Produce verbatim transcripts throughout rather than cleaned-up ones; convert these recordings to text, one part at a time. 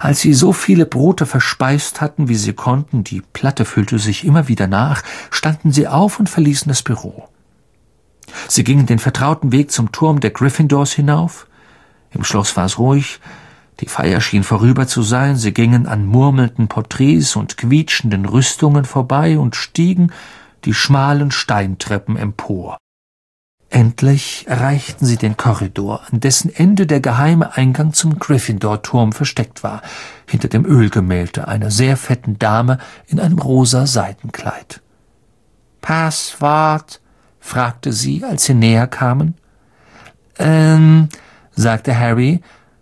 Als sie so viele Brote verspeist hatten, wie sie konnten, die Platte füllte sich immer wieder nach, standen sie auf und verließen das Büro. Sie gingen den vertrauten Weg zum Turm der Gryffindors hinauf. Im Schloss war es ruhig, die Feier schien vorüber zu sein, sie gingen an murmelnden Porträts und quietschenden Rüstungen vorbei und stiegen die schmalen Steintreppen empor. Endlich erreichten sie den Korridor, an dessen Ende der geheime Eingang zum Gryffindor-Turm versteckt war, hinter dem Ölgemälde einer sehr fetten Dame in einem rosa Seidenkleid. »Passwort?« fragte sie, als sie näher kamen. »Ähm«, sagte Harry.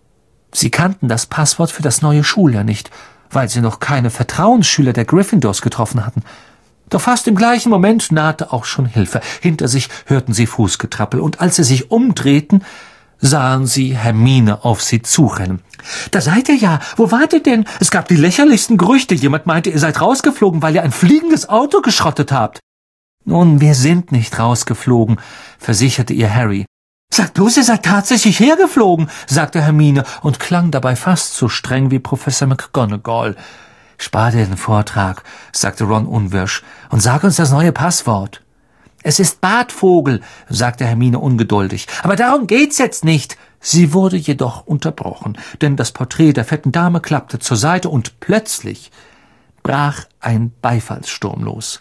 Sie kannten das Passwort für das neue Schuljahr nicht, weil sie noch keine Vertrauensschüler der Gryffindors getroffen hatten. Doch fast im gleichen Moment nahte auch schon Hilfe. Hinter sich hörten sie Fußgetrappel, und als sie sich umdrehten, sahen sie Hermine auf sie zurennen. »Da seid ihr ja! Wo wart ihr denn? Es gab die lächerlichsten Gerüchte. Jemand meinte, ihr seid rausgeflogen, weil ihr ein fliegendes Auto geschrottet habt.« »Nun, wir sind nicht rausgeflogen«, versicherte ihr Harry. »Sagt bloß, ihr seid tatsächlich hergeflogen«, sagte Hermine und klang dabei fast so streng wie Professor McGonagall. »Spar dir den Vortrag«, sagte Ron unwirsch, »und sag uns das neue Passwort.« »Es ist Bartvogel«, sagte Hermine ungeduldig. »Aber darum geht's jetzt nicht.« Sie wurde jedoch unterbrochen, denn das Porträt der fetten Dame klappte zur Seite und plötzlich brach ein Beifallssturm los.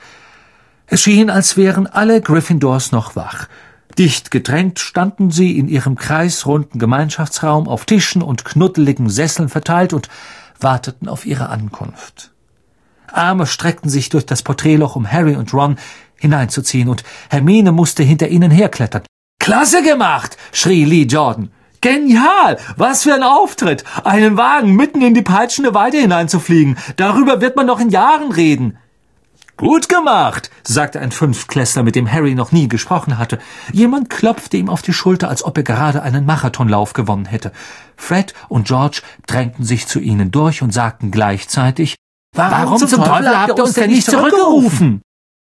Es schien, als wären alle Gryffindors noch wach. Dicht gedrängt standen sie in ihrem kreisrunden Gemeinschaftsraum auf Tischen und knuddeligen Sesseln verteilt und warteten auf ihre Ankunft. Arme streckten sich durch das Porträtloch, um Harry und Ron hineinzuziehen, und Hermine musste hinter ihnen herklettern. »Klasse gemacht«, schrie Lee Jordan. »Genial! Was für ein Auftritt! Einen Wagen mitten in die peitschende Weide hineinzufliegen. Darüber wird man noch in Jahren reden.« »Gut gemacht«, sagte ein Fünftklässler, mit dem Harry noch nie gesprochen hatte. Jemand klopfte ihm auf die Schulter, als ob er gerade einen Marathonlauf gewonnen hätte. Fred und George drängten sich zu ihnen durch und sagten gleichzeitig, »Warum, Warum zum, zum Teufel habt ihr uns denn nicht zurückgerufen?«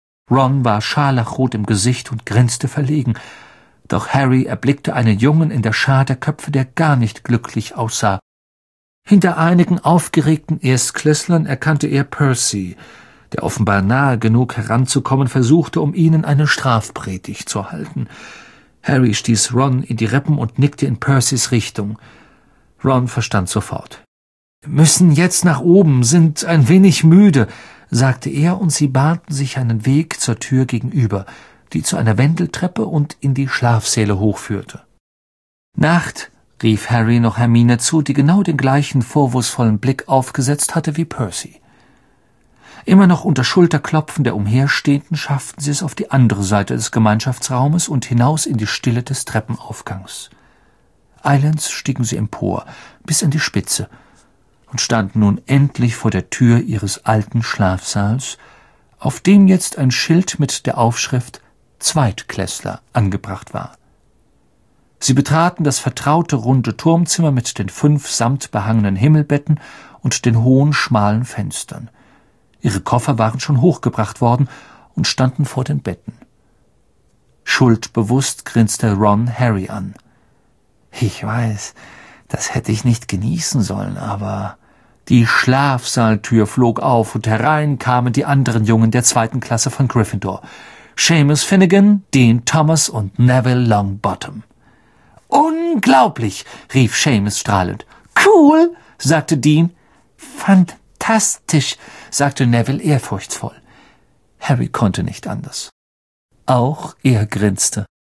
Ron war scharlachrot im Gesicht und grinste verlegen. Doch Harry erblickte einen Jungen in der Schar der Köpfe, der gar nicht glücklich aussah. Hinter einigen aufgeregten Erstklässlern erkannte er Percy, der offenbar nahe genug heranzukommen versuchte, um ihnen eine Strafpredigt zu halten. Harry stieß Ron in die Rippen und nickte in Percys Richtung. Ron verstand sofort. »Wir müssen jetzt nach oben, sind ein wenig müde«, sagte er, und sie bahnten sich einen Weg zur Tür gegenüber, die zu einer Wendeltreppe und in die Schlafsäle hochführte. »Nacht«, rief Harry noch Hermine zu, die genau den gleichen vorwurfsvollen Blick aufgesetzt hatte wie Percy. Immer noch unter Schulterklopfen der Umherstehenden schafften sie es auf die andere Seite des Gemeinschaftsraumes und hinaus in die Stille des Treppenaufgangs. Eilends stiegen sie empor, bis an die Spitze, und standen nun endlich vor der Tür ihres alten Schlafsaals, auf dem jetzt ein Schild mit der Aufschrift »Zweitklässler« angebracht war. Sie betraten das vertraute runde Turmzimmer mit den fünf samtbehangenen Himmelbetten und den hohen, schmalen Fenstern. Ihre Koffer waren schon hochgebracht worden und standen vor den Betten. Schuldbewusst grinste Ron Harry an. »Ich weiß, das hätte ich nicht genießen sollen, aber...« Die Schlafsaaltür flog auf, und herein kamen die anderen Jungen der zweiten Klasse von Gryffindor. Seamus Finnegan, Dean Thomas und Neville Longbottom. »Unglaublich«, rief Seamus strahlend. »Cool«, sagte Dean. »Fantastisch«, sagte Neville ehrfurchtsvoll. Harry konnte nicht anders. Auch er grinste.